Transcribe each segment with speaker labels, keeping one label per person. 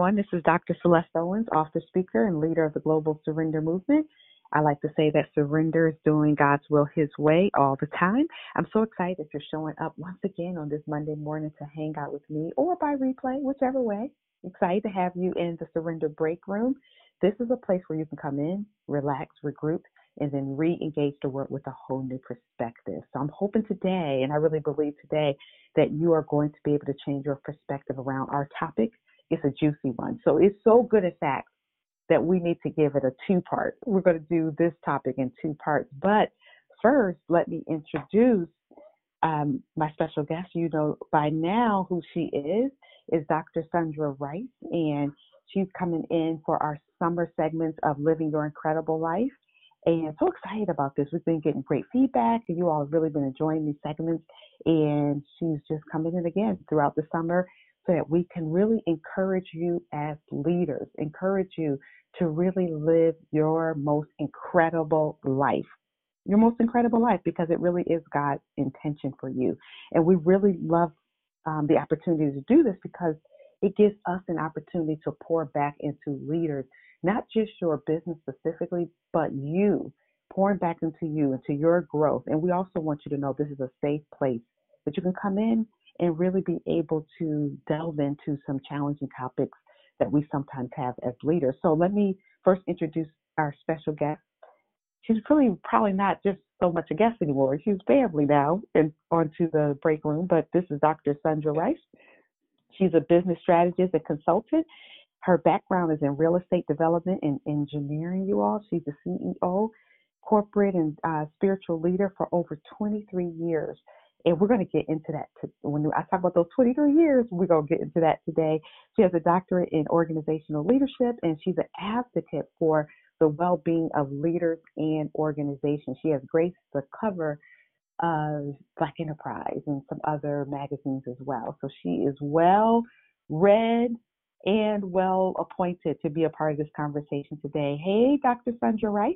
Speaker 1: everyone. This is Dr. Celeste Owens, author, speaker, and leader of the Global Surrender Movement. I like to say that surrender is doing God's will His way all the time. I'm so excited that you're showing up once again on this Monday morning to hang out with me or by replay, whichever way. Excited to have you in the Surrender Break Room. This is a place where you can come in, relax, regroup, and then re-engage the world with a whole new perspective. So I'm hoping today, and I really believe today, that you are going to be able to change your perspective around our topic. It's a juicy one. So it's so good, in fact, that we need to give it a two-part. We're going to do this topic in two parts. But first, let me introduce my special guest. You know by now who she is Dr. Sandra Rice, and she's coming in for our summer segments of Living Your Incredible Life. And so excited about this. We've been getting great feedback, and you all have really been enjoying these segments. And she's just coming in again throughout the summer so that we can really encourage you as leaders, encourage you to really live your most incredible life. Your most incredible life, because it really is God's intention for you. And we really love the opportunity to do this because it gives us an opportunity to pour back into leaders, not just your business specifically, but you, pouring back into you, into your growth. And we also want you to know this is a safe place that you can come in and really be able to delve into some challenging topics that we sometimes have as leaders. So let me first introduce our special guest. She's really probably not just so much a guest anymore. She's family now and onto the break room, but this is Dr. Sandra Rice. She's a business strategist and consultant. Her background is in real estate development and engineering, you all. She's the CEO, corporate and spiritual leader for over 23 years. And we're going to get into that. When I talk about those 23 years, we're going to get into that today. She has a doctorate in organizational leadership, and she's an advocate for the well-being of leaders and organizations. She has graced the cover of Black Enterprise and some other magazines as well. So she is well read and well appointed to be a part of this conversation today. Hey, Dr. Sandra Rice.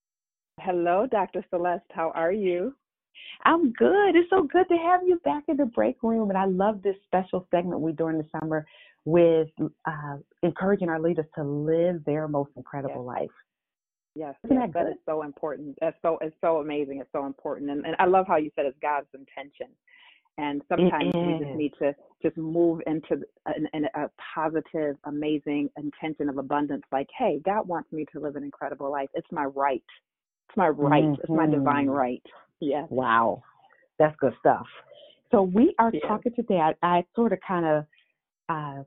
Speaker 2: Hello, Dr. Celeste. How are you?
Speaker 1: I'm good. It's so good to have you back in the break room. And I love this special segment we do in the summer with encouraging our leaders to live their most incredible life.
Speaker 2: Yes, that is so important. It's so amazing. It's so important. And I love how you said it's God's intention. And sometimes we just need to just move into a positive, amazing intention of abundance. Like, hey, God wants me to live an incredible life. It's my right. It's my right. Mm-hmm. It's my divine right. Yeah.
Speaker 1: Wow. That's good stuff. So we are talking today. I sort of kind of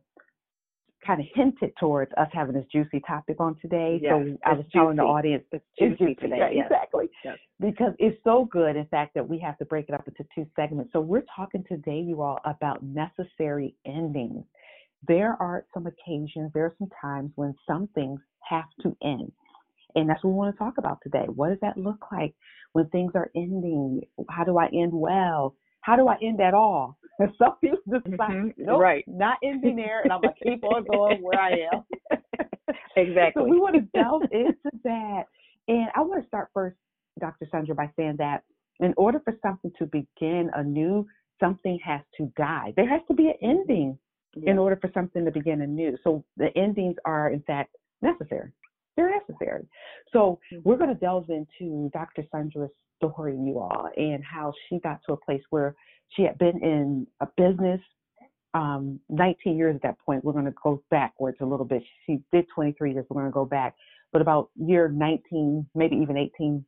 Speaker 1: hinted towards us having this juicy topic on today.
Speaker 2: Yes,
Speaker 1: so I was telling the audience
Speaker 2: it's juicy today.
Speaker 1: Yeah, exactly. Yes. Because it's so good, in fact, that we have to break it up into two segments. So we're talking today, you all, about necessary endings. There are some occasions, there are some times when some things have to end. And that's what we want to talk about today. What does that look like when things are ending? How do I end well? How do I end at all? And some people just decide, nope, not ending there, and I'm going to keep on going where I am.
Speaker 2: Exactly.
Speaker 1: So we want to delve into that. And I want to start first, Dr. Sandra, by saying that in order for something to begin anew, something has to die. There has to be an ending in order for something to begin anew. So the endings are, in fact, necessary. They're necessary. So we're going to delve into Dr. Sandra's story, you all, and how she got to a place where she had been in a business 19 years at that point. We're going to go backwards a little bit. She did 23 years. We're going to go back. But about year 19, maybe even 18,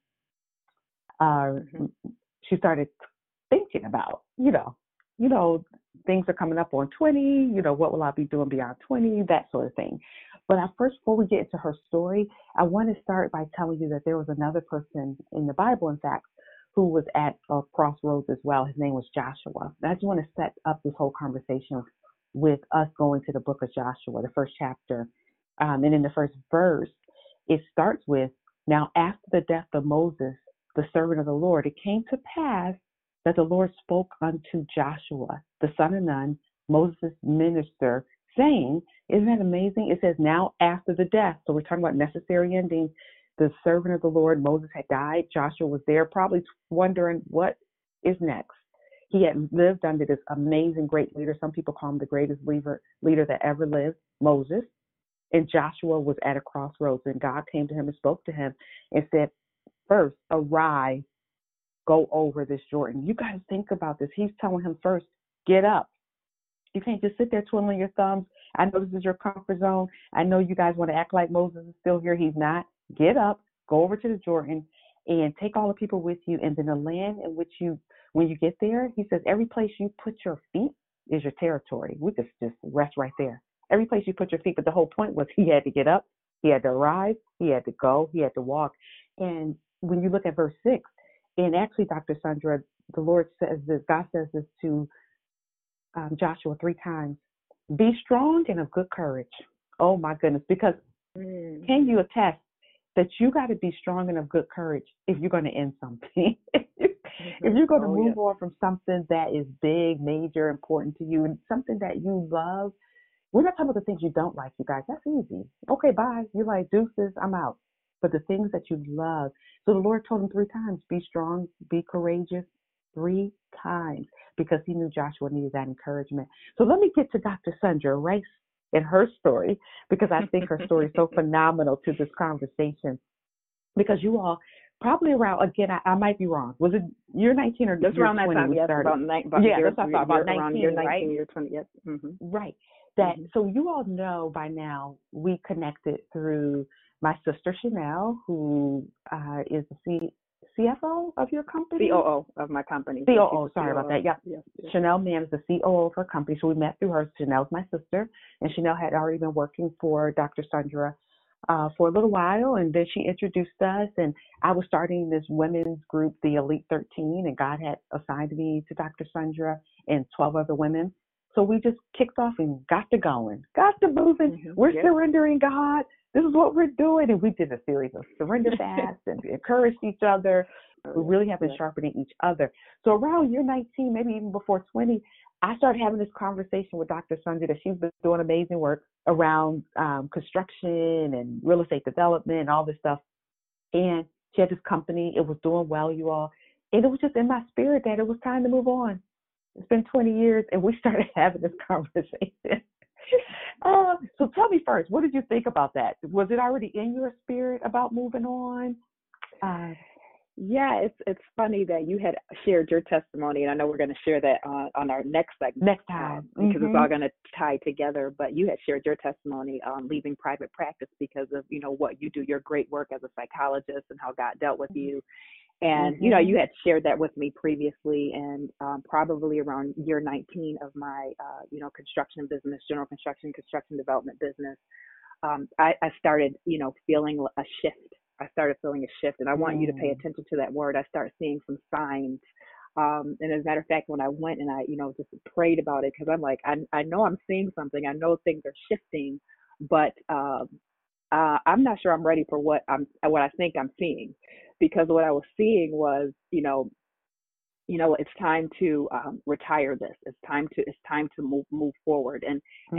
Speaker 1: she started thinking about, you know, things are coming up on 20, what will I be doing beyond 20, that sort of thing. But first, before we get into her story, I want to start by telling you that there was another person in the Bible, in fact, who was at a crossroads as well. His name was Joshua. And I just want to set up this whole conversation with us going to the book of Joshua, the first chapter. And in the first verse, it starts with, now after the death of Moses, the servant of the Lord, it came to pass that the Lord spoke unto Joshua, the son of Nun, Moses' minister, saying, isn't that amazing? It says, now after the death. So we're talking about necessary endings. The servant of the Lord, Moses, had died. Joshua was there, probably wondering what is next. He had lived under this amazing, great leader. Some people call him the greatest leader that ever lived, Moses. And Joshua was at a crossroads, and God came to him and spoke to him and said, first, arise, go over this Jordan. You guys think about this. He's telling him first, get up. You can't just sit there twiddling your thumbs. I know this is your comfort zone. I know you guys want to act like Moses is still here. He's not. Get up, go over to the Jordan, and take all the people with you. And then the land in which when you get there, he says, every place you put your feet is your territory. We just rest right there. Every place you put your feet. But the whole point was he had to get up, he had to rise, he had to go, he had to walk. And when you look at verse 6, and actually, Dr. Sandra, the Lord says this, God says this to Joshua 3 times, be strong and of good courage. Oh my goodness, because can you attest that you got to be strong and of good courage if you're going to end something? If you're going to move on from something that is big, major, important to you, and something that you love. We're not talking about the things you don't like, you guys. That's easy. Okay, bye. You're like, deuces, I'm out. But the things that you love. So the Lord told him 3 times, be strong, be courageous, 3 times, because he knew Joshua needed that encouragement. So let me get to Dr. Sandra Rice and her story, because I think her story is so phenomenal to this conversation. Because you all, probably around, again, I might be wrong. Was it year 19 or
Speaker 2: just
Speaker 1: year
Speaker 2: around that
Speaker 1: 20
Speaker 2: time? Yes,
Speaker 1: started?
Speaker 2: that's about 19,
Speaker 1: year
Speaker 2: 19,
Speaker 1: right?
Speaker 2: year 20. Yes.
Speaker 1: Right. That so you all know by now we connected through my sister Chanel, who is the CFO of your company?
Speaker 2: COO of my company.
Speaker 1: COO, sorry about that. Yep.
Speaker 2: Yes.
Speaker 1: Chanel Mann is the COO of her company. So we met through her. Chanel's my sister, and Chanel had already been working for Dr. Sandra for a little while, and then she introduced us, and I was starting this women's group, the Elite 13, and God had assigned me to Dr. Sandra and 12 other women. So we just kicked off and got to going, got to moving. We're surrendering, God. This is what we're doing. And we did a series of surrender fasts and encouraged each other. We really have been sharpening each other. So around year 19, maybe even before 20, I started having this conversation with Dr. Sandra that she's been doing amazing work around construction and real estate development and all this stuff. And she had this company. It was doing well, you all. And it was just in my spirit that it was time to move on. It's been 20 years, and we started having this conversation. So tell me first, what did you think about that? Was it already in your spirit about moving on?
Speaker 2: Yeah, it's funny that you had shared your testimony, and I know we're going to share that on our next segment.
Speaker 1: Next time.
Speaker 2: Because it's all going to tie together. But you had shared your testimony on leaving private practice because of, what you do, your great work as a psychologist and how God dealt with you. And, you had shared that with me previously, and probably around year 19 of my, construction business, general construction development business, I started, feeling a shift. I started feeling a shift, and I want you to pay attention to that word. I started seeing some signs. And as a matter of fact, when I went and I, just prayed about it, because I'm like, I know I'm seeing something. I know things are shifting, but I'm not sure I'm ready for what I think I'm seeing, because what I was seeing was, it's time to retire this. It's time to move forward. And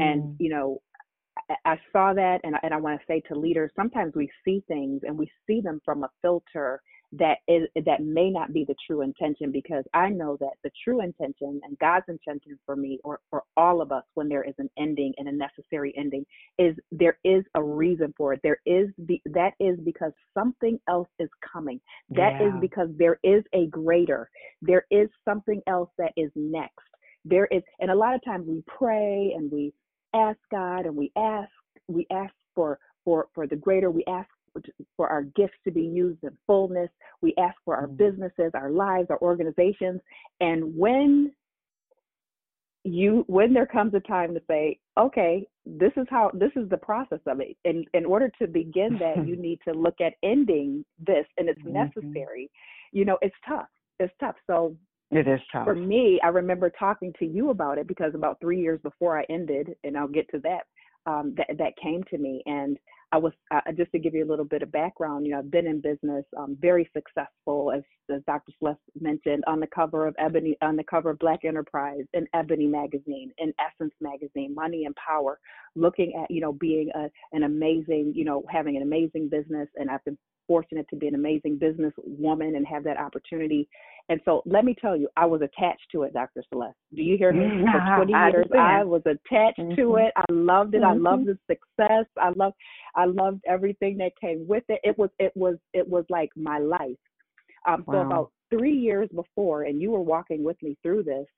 Speaker 2: I saw that, and I want to say to leaders, sometimes we see things and we see them from a filter that may not be the true intention, because I know that the true intention and God's intention for me, or for all of us, when there is an ending and a necessary ending, is there is a reason for it. That is because something else is coming. That is because there is a greater. There is something else that is next. There is, and a lot of times we pray and we ask God, and we ask for the greater. We ask for our gifts to be used in fullness. We ask for our businesses, our lives, our organizations. And when there comes a time to say, okay, this is the process of it. And in order to begin that, you need to look at ending this, and it's necessary. It's tough. It's tough. So
Speaker 1: it is tough.
Speaker 2: For me, I remember talking to you about it, because about 3 years before I ended, and I'll get to that, that came to me. And I was, just to give you a little bit of background, I've been in business, very successful, as Dr. Celeste mentioned, on the cover of Black Enterprise, in Ebony magazine, in Essence magazine, Money and Power, looking at, being an amazing, having an amazing business. And I've been fortunate to be an amazing business woman and have that opportunity. And so let me tell you, I was attached to it, Dr. Celeste. Do you hear me? For 20 years, I was attached to it. I loved it. I loved the success. I loved everything that came with it. It was like my life. So about 3 years before, and you were walking with me through this,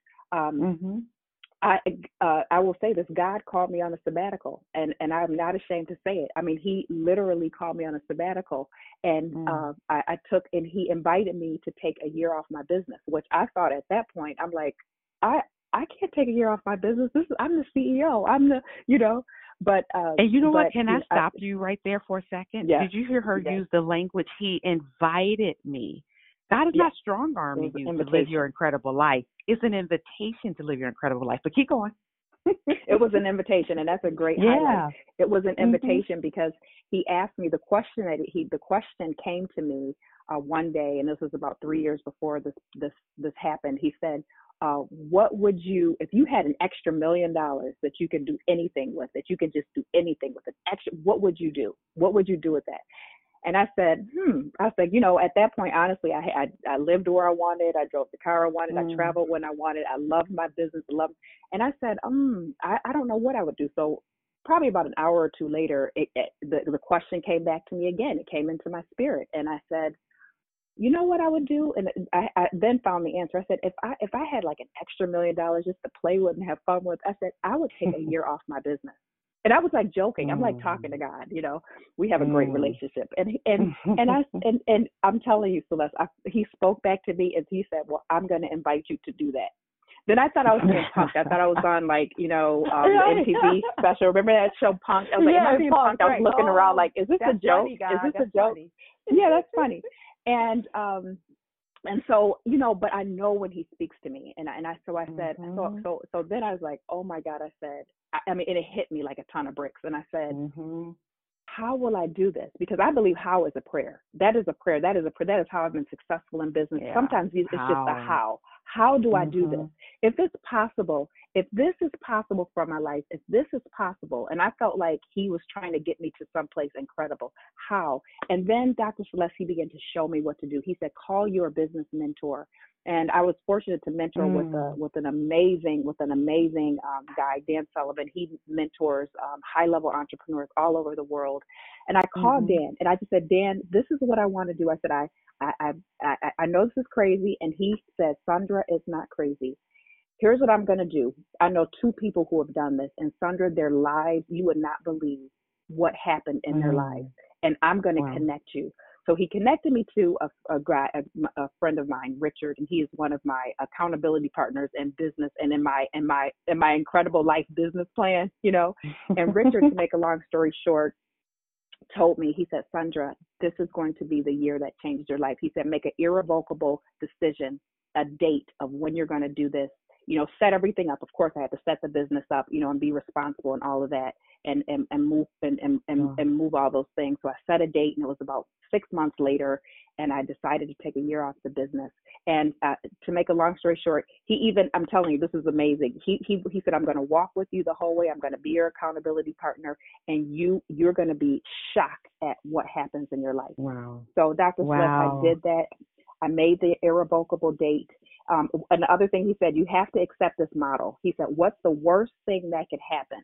Speaker 2: I will say this: God called me on a sabbatical, and I'm not ashamed to say it. I mean, He literally called me on a sabbatical, and I took, and He invited me to take a year off my business, which I thought at that point, I'm like, I can't take a year off my business. I'm the CEO. I'm the, But
Speaker 1: and you know what? Can I stop you right there for a second?
Speaker 2: Yeah.
Speaker 1: Did you hear her use the language? He invited me. God is not strong-arming you to live your incredible life. It's an invitation to live your incredible life. But keep going.
Speaker 2: It was an invitation, and that's a great highlight. It was an invitation because He asked me the question the question came to me one day, and this was about 3 years before this happened. He said, what would you, if you had an extra $1 million that you could do anything with, that you could just do anything with, what would you do? What would you do with that? And I said, at that point, honestly, I lived where I wanted. I drove the car I wanted. I traveled when I wanted. I loved my business. And I said, I don't know what I would do. So probably about an hour or two later, the question came back to me again. It came into my spirit. And I said, you know what I would do? And I then found the answer. I said, if I had like an extra $1 million just to play with and have fun with, I said, I would take a year off my business. And I was like joking. I'm like talking to God, we have a great relationship. And I'm telling you, Celeste, He spoke back to me and He said, well, I'm going to invite you to do that. Then I thought I was being punked. I thought I was on the MTV special. Remember that show Punked? I was like, am I being punked? I was looking around like, is this a joke?
Speaker 1: Funny, God.
Speaker 2: Is this a joke? Yeah, that's funny. And so, but I know when He speaks to me, and I said, so then I was like, oh my God, I said, and it hit me like a ton of bricks. And I said, how will I do this? Because I believe how is a prayer. That is a prayer. That is how I've been successful in business. Yeah. Sometimes it's just a how. How do I do this? If it's possible, if this is possible for my life, if this is possible, and I felt like He was trying to get me to someplace incredible. How? And then Dr. Celeste, He began to show me what to do. He said, call your business mentor. And I was fortunate to mentor with an amazing guy, Dan Sullivan. He mentors high-level entrepreneurs all over the world. And I called Dan, and I just said, Dan, this is what I want to do. I said, I know this is crazy. And he said, Sandra, it's not crazy. Here's what I'm going to do. I know 2 people who have done this. And Sandra, their lives, you would not believe what happened in their lives. And I'm going to connect you. So he connected me to a friend of mine, Richard, and he is one of my accountability partners in business and in my incredible life business plan, And Richard, to make a long story short, told me, he said, Sandra, this is going to be the year that changed your life. He said, make an irrevocable decision, a date of when you're going to do this. Set everything up. Of course, I had to set the business up, and be responsible and all of that, and move and move all those things. So I set a date, and it was about 6 months later, and I decided to take a year off the business. And to make a long story short, I'm telling you, this is amazing. He said, I'm going to walk with you the whole way. I'm going to be your accountability partner, and you're going to be shocked at what happens in your life.
Speaker 1: Wow.
Speaker 2: So Dr. Smith, I did that. I made the irrevocable date. And the other thing he said, you have to accept this model. He said, what's the worst thing that could happen?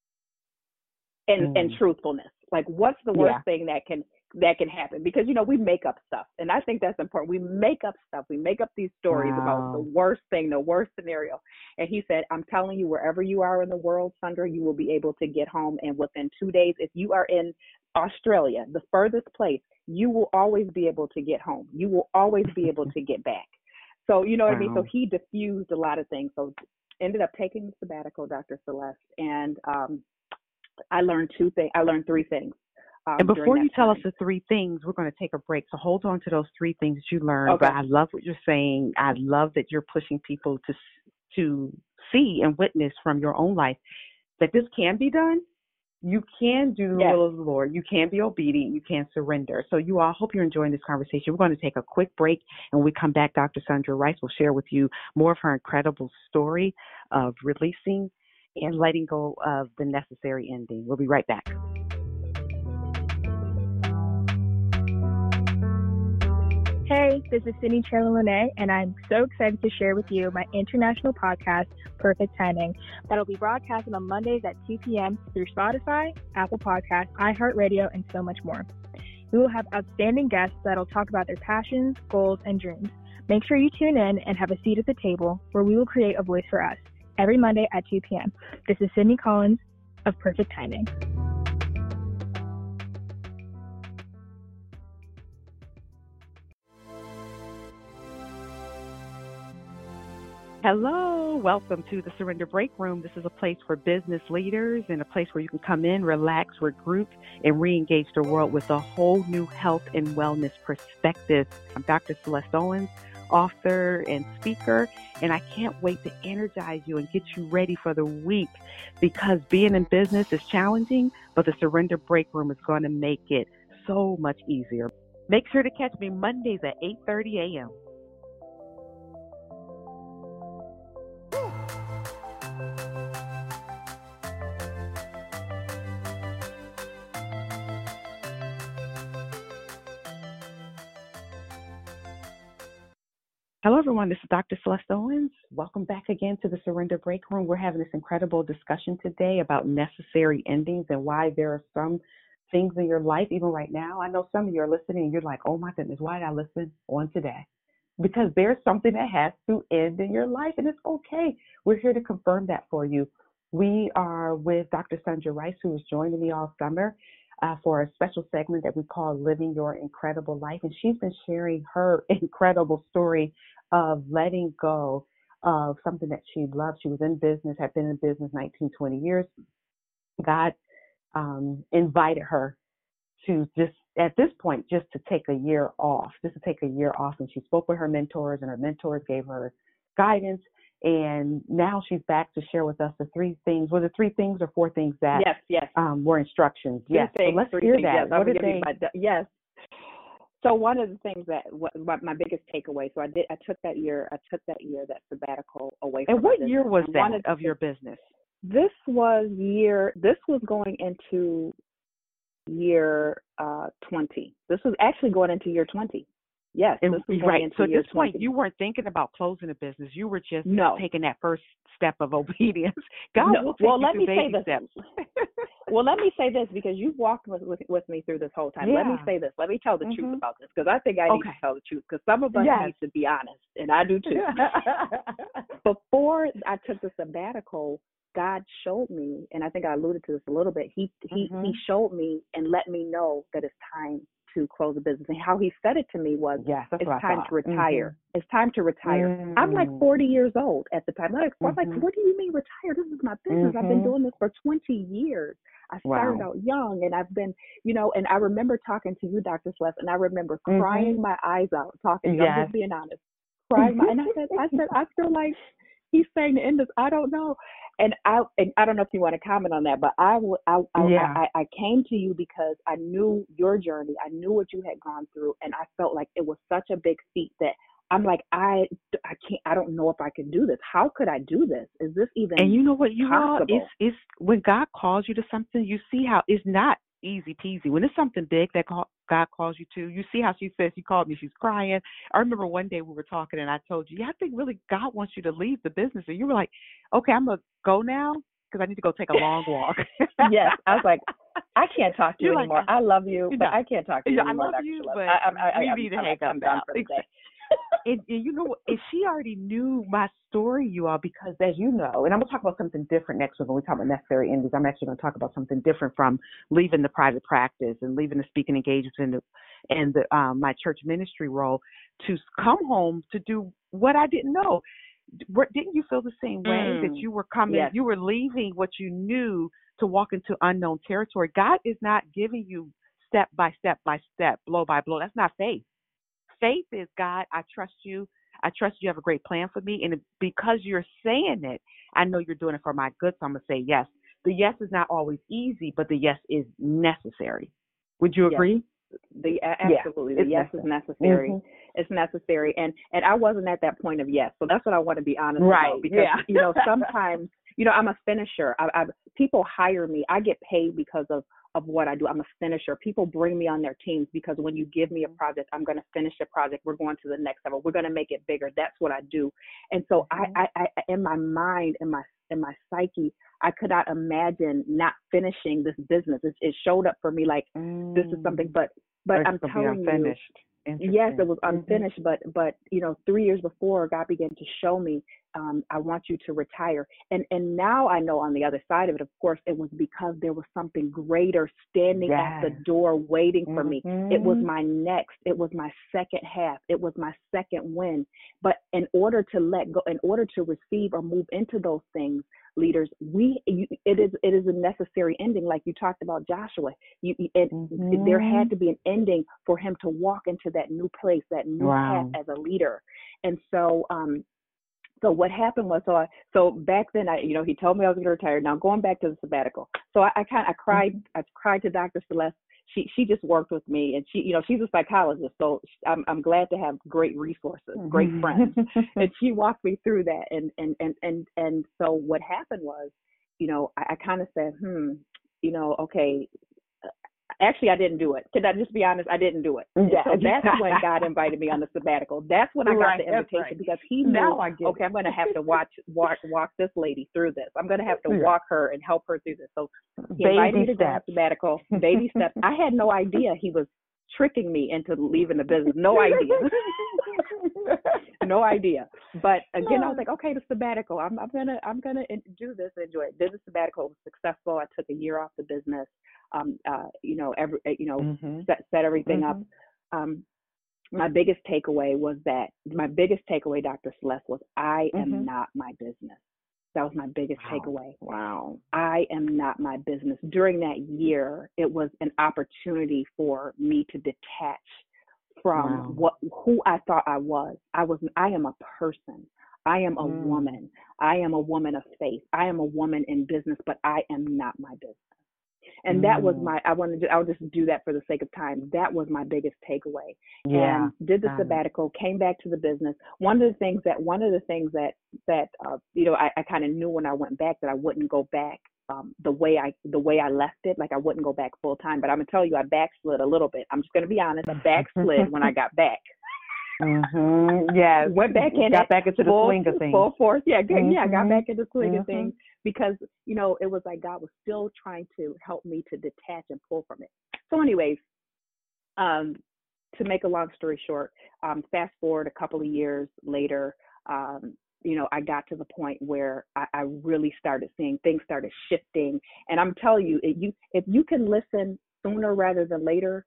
Speaker 2: And truthfulness. Like, what's the worst thing that can happen? Because, we make up stuff. And I think that's important. We make up stuff. We make up these stories about the worst thing, the worst scenario. And he said, I'm telling you, wherever you are in the world, Sandra, you will be able to get home. And within 2 days, if you are in Australia, the furthest place, you will always be able to get home. You will always be able to get back. So, you know what I mean? So he diffused a lot of things. So ended up taking the sabbatical, Dr. Celeste. And I learned 3 things.
Speaker 1: And before you tell us the 3 things, we're going to take a break. So hold on to those 3 things that you learned. Okay. But I love what you're saying. I love that you're pushing people to see and witness from your own life that this can be done. You can do the will of the Lord. You can be obedient. You can surrender. So you all, hope you're enjoying this conversation. We're going to take a quick break. And when we come back, Dr. Sandra Rice will share with you more of her incredible story of releasing and letting go of the necessary ending. We'll be right back.
Speaker 3: Hey, this is Sydney Cherlin-Lene, and I'm so excited to share with you my international podcast, Perfect Timing, that'll be broadcasted on Mondays at 2 p.m. through Spotify, Apple Podcasts, iHeartRadio, and so much more. We will have outstanding guests that'll talk about their passions, goals, and dreams. Make sure you tune in and have a seat at the table where we will create a voice for us every Monday at 2 p.m. This is Sydney Collins of Perfect Timing.
Speaker 1: Hello, welcome to the Surrender Break Room. This is a place for business leaders and a place where you can come in, relax, regroup, and re-engage the world with a whole new health and wellness perspective. I'm Dr. Celeste Owens, author and speaker, and I can't wait to energize you and get you ready for the week because being in business is challenging, but the Surrender Break Room is going to make it so much easier. Make sure to catch me Mondays at 8:30 a.m. Hello, everyone. This is Dr. Celeste Owens. Welcome back again to the Surrender Break Room. We're having this incredible discussion today about necessary endings and why there are some things in your life, even right now. I know some of you are listening and you're like, oh my goodness, why did I listen on today? Because there's something that has to end in your life, and it's okay. We're here to confirm that for you. We are with Dr. Sandra Rice, who is joining me all summer for a special segment that we call Living Your Incredible Life. And she's been sharing her incredible story of letting go of something that she loved. She was in business, had been in business 19, 20 years. God invited her to just, at this point, just to take a year off, And she spoke with her mentors, and her mentors gave her guidance. And now she's back to share with us the three things. Was it three things or four things that were instructions? Yes. So let's hear that. What did they?
Speaker 2: Yes. So one of the things that my biggest takeaway. So I took that year, that sabbatical away from.
Speaker 1: And what year was that of your business?
Speaker 2: This was going into year 20. This was actually going into year 20. Yes.
Speaker 1: And,
Speaker 2: this was
Speaker 1: right.
Speaker 2: Into
Speaker 1: so at
Speaker 2: year
Speaker 1: this point,
Speaker 2: 20.
Speaker 1: you weren't thinking about closing a business. You were just taking that first step of obedience. God will take you through baby steps.
Speaker 2: Well, let me say this, because you've walked with me through this whole time.
Speaker 1: Yeah.
Speaker 2: Let me say this. Let me tell the truth about this, because I think I need to tell the truth, because some of us need to be honest, and I do too. Before I took the sabbatical, God showed me, and I think I alluded to this a little bit, he showed me and let me know that it's time to close the business. And how he said it to me was, it's time to retire. It's time to retire. I'm like 40 years old at the time. I'm like, what do you mean retire? This is my business. I've been doing this for 20 years. I started out young, and I've been, and I remember talking to you, Dr. Celeste, and I remember crying my eyes out talking to you. I'm just being honest. And I said, I feel like he's saying to end this. I don't know. And I don't know if you want to comment on that, but I came to you because I knew your journey. I knew what you had gone through, and I felt like it was such a big feat that I'm like, I don't know if I can do this. How could I do this? Is this even
Speaker 1: And you know what, you all,
Speaker 2: possible?
Speaker 1: it's when God calls you to something, you see how it's not easy peasy. When it's something big that God calls you to, you see how she says, she called me, she's crying. I remember one day we were talking and I told you, I think really God wants you to leave the business. And you were like, okay, I'm going to go now because I need to go take a long walk.
Speaker 2: Yes. I was like, I can't talk to you anymore. I love you, but I can't talk to you anymore.
Speaker 1: I love you, but we need to hang up now. And you know, and she already knew my story, you all, because as you know, and I'm going to talk about something different next week when we talk about necessary endings. I'm actually going to talk about something different from leaving the private practice and leaving the speaking engagements and my church ministry role to come home to do what I didn't know. Didn't you feel the same way that you were coming, you were leaving what you knew to walk into unknown territory? God is not giving you step by step, blow by blow. That's not faith. Faith is, God, I trust you. I trust you have a great plan for me. And because you're saying it, I know you're doing it for my good. So I'm going to say yes. The yes is not always easy, but the yes is necessary. Would you agree?
Speaker 2: Absolutely. The yes is necessary. It's necessary. And I wasn't at that point of yes. So that's what I want to be honest about. Because, sometimes, I'm a finisher. People hire me. I get paid because of of what I do. I'm a finisher. People bring me on their teams because when you give me a project, I'm going to finish the project. We're going to the next level. We're going to make it bigger. That's what I do. And so I in my mind, in my psyche, I could not imagine not finishing this business. It showed up for me like this is something, but I'm telling you, yes, it was unfinished, but 3 years before, God began to show me, I want you to retire. And now I know on the other side of it, of course, it was because there was something greater standing at the door waiting for me. It was my next, it was my second half, it was my second win. But in order to let go, in order to receive or move into those things, leaders, it is a necessary ending, like you talked about Joshua. There had to be an ending for him to walk into that new place, that new path as a leader. And so so what happened was, so back then, he told me I was going to retire. Now going back to the sabbatical, so I cried. I cried to Dr. Celeste. She just worked with me, and she's a psychologist, so I'm glad to have great resources, great friends, and she walked me through that. And so what happened was, I kind of said, okay. Actually, I didn't do it. Can I just be honest? I didn't do it. Yeah. So that's when God invited me on the sabbatical. That's when I got the invitation because He knew, okay, I'm going to have to walk this lady through this. I'm going to have to walk her and help her through this. So He invited me to go on sabbatical. Baby steps. I had no idea He was tricking me into leaving the business. No idea. No idea. But again, I was like, okay, the sabbatical. I'm gonna do this and enjoy it. Business sabbatical was successful. I took a year off the business. Set everything up. My biggest takeaway, Dr. Celeste, was I am not my business. That was my biggest takeaway. Wow. I am not my business. During that year, it was an opportunity for me to detach from who I thought I was. I am a person. I am a woman. I am a woman of faith. I am a woman in business, but I am not my business. And that was I'll just do that for the sake of time. That was my biggest takeaway. Yeah. And did the sabbatical, came back to the business. One of the things that I kind of knew when I went back that I wouldn't go back the way I left it. Like I wouldn't go back full time, but I'm gonna tell you, I backslid a little bit. I'm just gonna be honest. I backslid when I got back.
Speaker 1: Yeah.
Speaker 2: Went back in.
Speaker 1: Got back into the swing of things.
Speaker 2: Full force. Yeah. I got back into the swing of things because it was like God was still trying to help me to detach and pull from it. So, anyways, to make a long story short, fast forward a couple of years later. I got to the point where I really started seeing things started shifting. And I'm telling you, if you can listen sooner rather than later,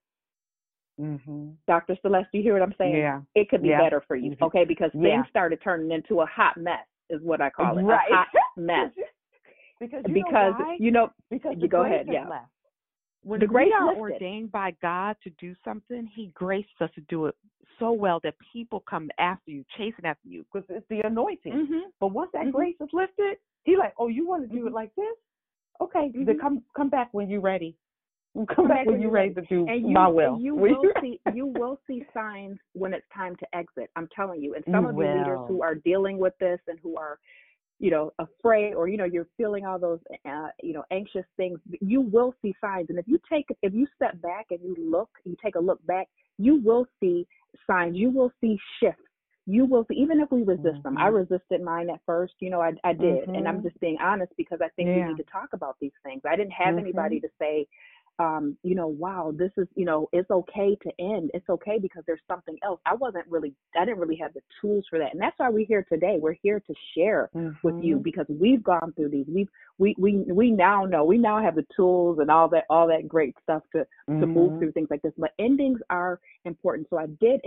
Speaker 2: Dr. Celeste, you hear what I'm saying? Yeah. It could be better for you, okay? Because things started turning into a hot mess, is what I call it, a hot mess. because you go ahead, left.
Speaker 1: When we are ordained by God to do something, He graced us to do it so well that people come after you, chasing after you, because it's the anointing. But once that grace is lifted, He's like, oh, you want to do it like this? Okay, then come back when you're ready. Come back when you're ready to do my will.
Speaker 2: You will see signs when it's time to exit. I'm telling you. And some of you leaders who are dealing with this and who are, afraid, or you're feeling all those anxious things, you will see signs. And if you step back and you take a look back, you will see signs. You will see shifts. You will see, even if we resist them. I resisted mine at first, I did. And I'm just being honest because I think we need to talk about these things. I didn't have anybody to say, wow, this is, it's okay to end. It's okay because there's something else. I didn't really have the tools for that. And that's why we're here today. We're here to share with you because we've gone through these. We now know, we now have the tools and all that great stuff to move through things like this. But endings are important. So I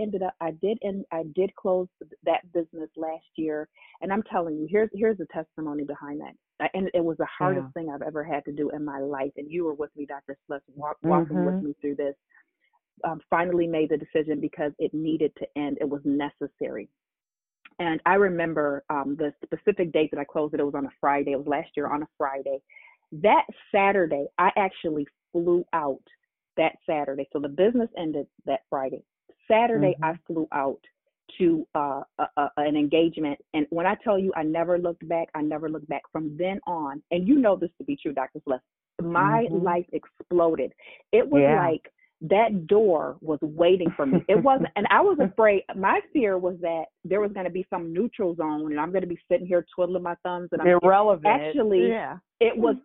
Speaker 2: did close that business last year. And I'm telling you, here's the testimony behind that. And it was the hardest thing I've ever had to do in my life. And you were with me, Dr. Celeste, walking with me through this. Finally made the decision because it needed to end. It was necessary. And I remember the specific date that I closed it. It was on a Friday. It was last year on a Friday. That Saturday, I actually flew out that Saturday. So the business ended that Friday. Saturday, I flew out to an engagement. And when I tell you I never looked back from then on. And you know this to be true, Dr. Celeste. my life exploded. It was like that door was waiting for me. It wasn't, and I was afraid. My fear was that there was going to be some neutral zone, and I'm going to be sitting here twiddling my thumbs, and I'm
Speaker 1: irrelevant.
Speaker 2: Actually, it was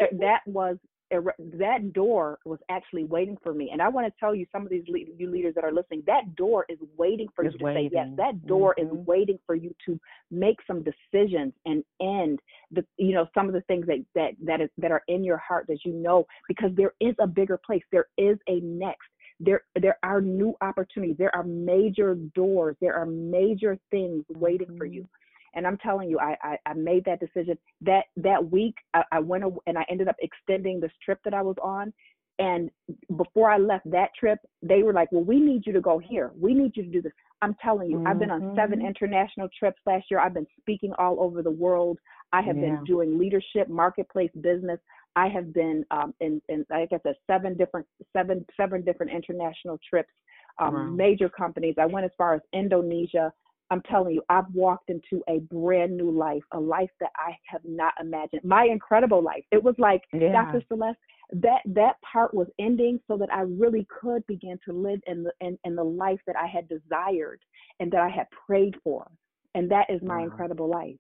Speaker 2: that door was actually waiting for me. And I want to tell you, some of these you leaders that are listening, that door is waiting for you to say yes. That door is waiting for you to make some decisions and end some of the things that are in your heart that because there is a bigger place. There is a next. There are new opportunities. There are major doors. There are major things waiting for you. And I'm telling you, I made that decision. That week, I went and I ended up extending this trip that I was on. And before I left that trip, they were like, well, we need you to go here. We need you to do this. I'm telling you, I've been on 7 international trips last year. I've been speaking all over the world. I have been doing leadership, marketplace, business. I have been in like I said, 7 different international trips, major companies. I went as far as Indonesia. I'm telling you, I've walked into a brand new life, a life that I have not imagined. My incredible life. It was like, Dr. Celeste, that part was ending so that I really could begin to live in the life that I had desired and that I had prayed for. And that is my incredible life.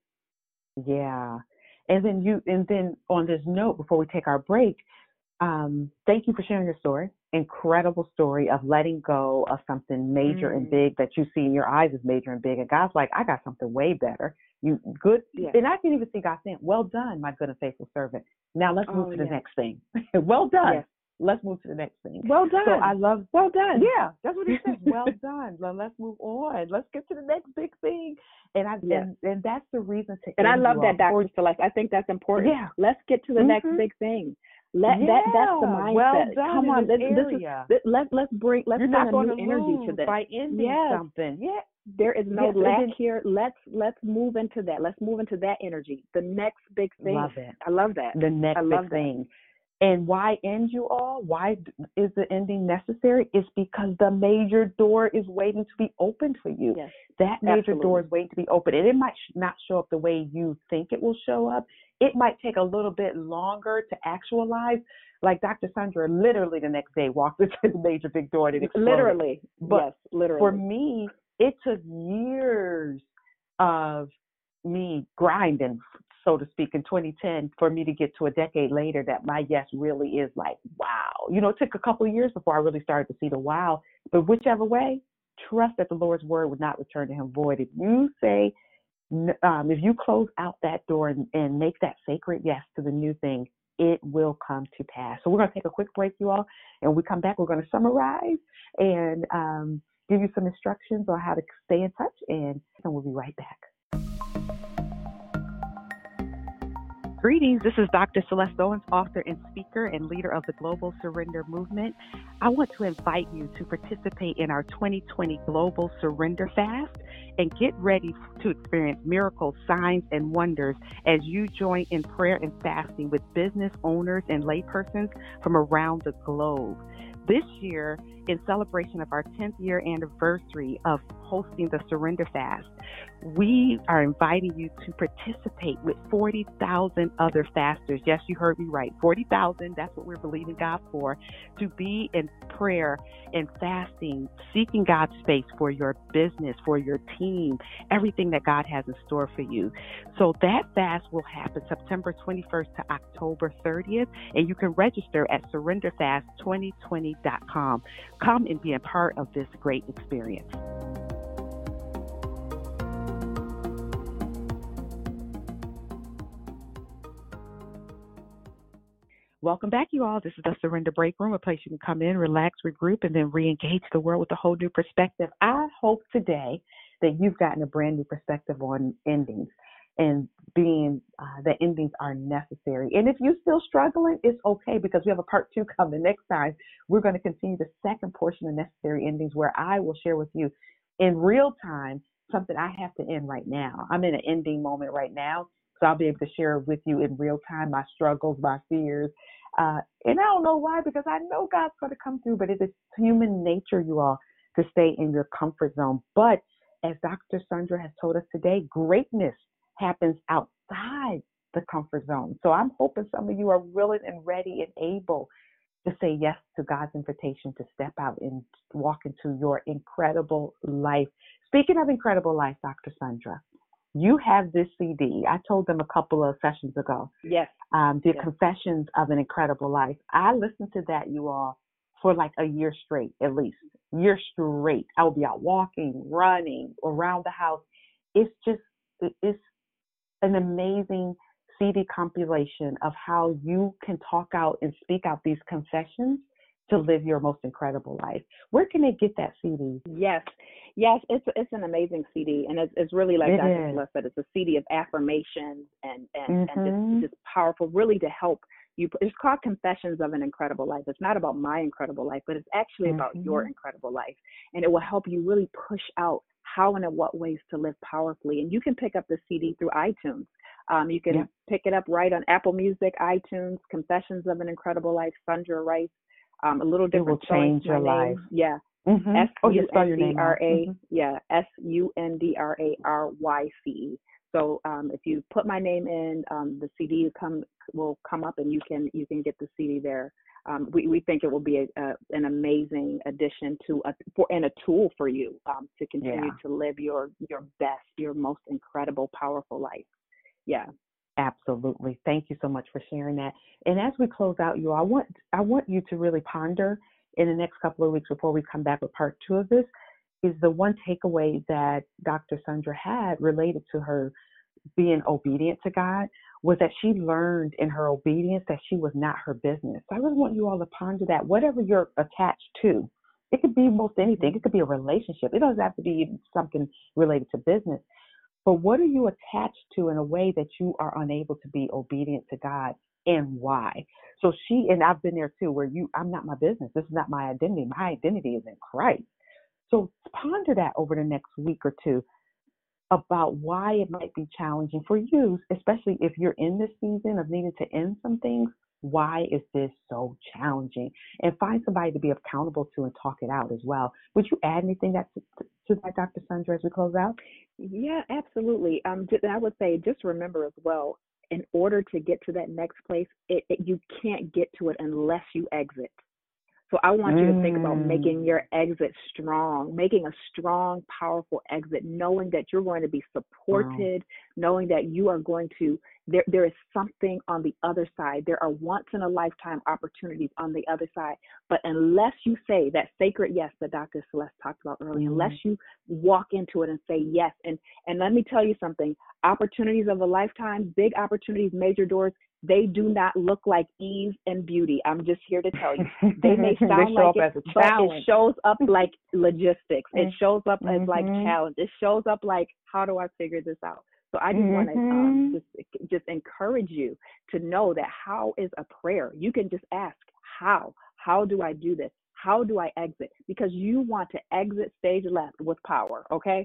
Speaker 1: Yeah. And then on this note, before we take our break, thank you for sharing your story. Incredible story of letting go of something major and big that you see in your eyes is major and big. And God's like, I got something way better. You good. Yeah. And I can even see God saying, well done, my good and faithful servant. Now let's move to the next thing. Well done. Yes. Let's move to the next thing.
Speaker 2: Well done.
Speaker 1: So I love,
Speaker 2: well done.
Speaker 1: Yeah, that's what he says. Well done. Let's move on. Let's get to the next big thing. And that's the reason to.
Speaker 2: And I love that, Dr. Celeste. I think that's important. Yeah. Let's get to the next big thing. That's the mindset.
Speaker 1: Well done.
Speaker 2: Come on, let's bring
Speaker 1: a
Speaker 2: new energy to this.
Speaker 1: By ending something. Yeah.
Speaker 2: There is no lack here. Let's move into that. Let's move into that energy. The next big thing.
Speaker 1: Love it.
Speaker 2: I love that.
Speaker 1: The next big thing. And why end, you all? Why is the ending necessary? It's because the major door is waiting to be opened for you. Yes, that major door is waiting to be opened. And it might not show up the way you think it will show up. It might take a little bit longer to actualize. Like Dr. Sandra literally the next day walked into the major big door and it exploded.
Speaker 2: Literally.
Speaker 1: But
Speaker 2: yes, literally.
Speaker 1: For me, it took years of me grinding, so to speak, in 2010 for me to get to a decade later that my yes really is like, wow. It took a couple of years before I really started to see the wow. But whichever way, trust that the Lord's word would not return to him void. If you say, if you close out that door and make that sacred yes to the new thing, it will come to pass. So we're going to take a quick break, you all. And when we come back, we're going to summarize and give you some instructions on how to stay in touch. And we'll be right back. Greetings, this is Dr. Celeste Owens, author and speaker and leader of the Global Surrender Movement. I want to invite you to participate in our 2020 Global Surrender Fast and get ready to experience miracles, signs, and wonders as you join in prayer and fasting with business owners and laypersons from around the globe. This year, in celebration of our 10th year anniversary of hosting the Surrender Fast, we are inviting you to participate with 40,000 other fasters. Yes, you heard me right. 40,000, that's what we're believing God for, to be in prayer and fasting, seeking God's face for your business, for your team, everything that God has in store for you. So that fast will happen September 21st to October 30th, and you can register at surrenderfast2020.com. Come and be a part of this great experience. Welcome back, you all. This is the Surrender Break Room, a place you can come in, relax, regroup, and then re-engage the world with a whole new perspective. I hope today that you've gotten a brand new perspective on endings and being that endings are necessary. And if you're still struggling, it's okay, because we have a part 2 coming next time. We're going to continue the second portion of necessary endings, where I will share with you in real time something I have to end right now. I'm in an ending moment right now. So I'll be able to share with you in real time my struggles, my fears. And I don't know why, because I know God's going to come through, but it is human nature, you all, to stay in your comfort zone. But as Dr. Sandra has told us today, greatness happens outside the comfort zone. So I'm hoping some of you are willing and ready and able to say yes to God's invitation to step out and walk into your incredible life. Speaking of incredible life, Dr. Sandra, you have this CD. I told them a couple of sessions ago.
Speaker 2: Yes.
Speaker 1: The Confessions of an Incredible Life. I listened to that, you all, for like a year straight, at least. Year straight. I would be out walking, running, around the house. It's an amazing CD compilation of how you can talk out and speak out these confessions to live your most incredible life. Where can they get that CD?
Speaker 2: Yes, it's an amazing CD, and it's really like Dr. Celeste said, it's a CD of affirmations and just powerful, really to help you. It's called Confessions of an Incredible Life. It's not about my incredible life, but it's actually about your incredible life, and it will help you really push out how and in what ways to live powerfully. And you can pick up the CD through iTunes. You can pick it up right on Apple Music, iTunes, Confessions of an Incredible Life, Sandra Rice. A little different.
Speaker 1: It will change your life.
Speaker 2: Yeah. SUNDRA. Yeah. SUNDRARYCE. So if you put my name in, the CD will come up, and you can get the CD there. We think it will be an amazing addition and a tool for you to continue to live your best, your most incredible, powerful life. Yeah.
Speaker 1: Absolutely. Thank you so much for sharing that. And as we close out, I want you to really ponder in the next couple of weeks before we come back with part 2 of this, is the one takeaway that Dr. Sandra had related to her being obedient to God was that she learned in her obedience that she was not her business. So I really want you all to ponder that. Whatever you're attached to, it could be most anything. It could be a relationship. It doesn't have to be something related to business. But what are you attached to in a way that you are unable to be obedient to God, and why? So and I've been there too, where I'm not my business. This is not my identity. My identity is in Christ. So ponder that over the next week or two about why it might be challenging for you, especially if you're in this season of needing to end some things. Why is this so challenging? And find somebody to be accountable to and talk it out as well. Would you add anything to that, Dr. Sandra, as we close out?
Speaker 2: Yeah, absolutely. I would say just remember as well, in order to get to that next place, you can't get to it unless you exit. So I want you to think about making your exit strong, making a strong, powerful exit, knowing that you're going to be supported, knowing that you are going to, there is something on the other side. There are once in a lifetime opportunities on the other side. But unless you say that sacred yes that Dr. Celeste talked about earlier, unless you walk into it and say yes, and let me tell you something, opportunities of a lifetime, big opportunities, major doors, they do not look like ease and beauty. I'm just here to tell you. They may sound like it, but it shows up like logistics. It shows up as like challenge. It shows up like, how do I figure this out? So I just want to just encourage you to know that how is a prayer. You can just ask, how? How do I do this? How do I exit? Because you want to exit stage left with power, okay?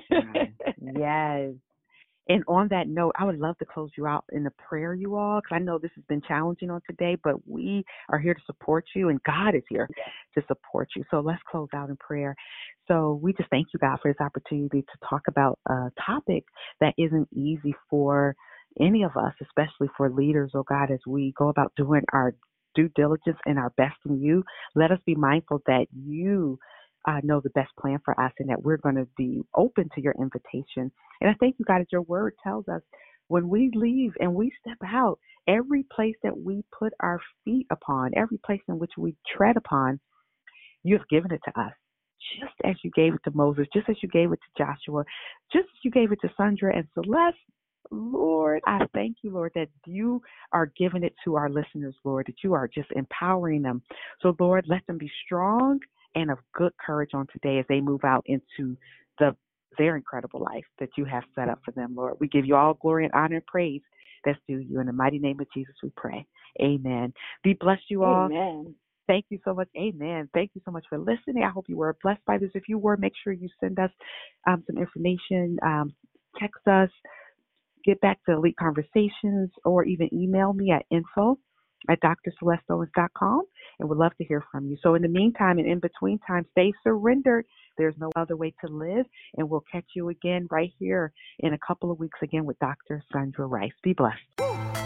Speaker 1: Yes. And on that note, I would love to close you out in a prayer, you all, because I know this has been challenging on today, but we are here to support you, and God is here to support you. So let's close out in prayer. So we just thank you, God, for this opportunity to talk about a topic that isn't easy for any of us, especially for leaders, oh God, as we go about doing our due diligence and our best in you. Let us be mindful that you know the best plan for us, and that we're going to be open to your invitation. And I thank you, God, that your word tells us when we leave and we step out, every place that we put our feet upon, every place in which we tread upon, you have given it to us. Just as you gave it to Moses, just as you gave it to Joshua, just as you gave it to Sandra and Celeste, Lord, I thank you, Lord, that you are giving it to our listeners, Lord, that you are just empowering them. So, Lord, let them be strong and of good courage on today as they move out into their incredible life that you have set up for them, Lord. We give you all glory and honor and praise that's due you. In the mighty name of Jesus, we pray. Amen. Be blessed, you all.
Speaker 2: Amen.
Speaker 1: Thank you so much. Amen. Thank you so much for listening. I hope you were blessed by this. If you were, make sure you send us some information, text us, get back to Elite Conversations, or even email me at info@drcelesteowens.com. and would love to hear from you. So in the meantime and in between time, stay surrendered. There's no other way to live, and we'll catch you again right here in a couple of weeks again with Dr. Sandra Rice. Be blessed.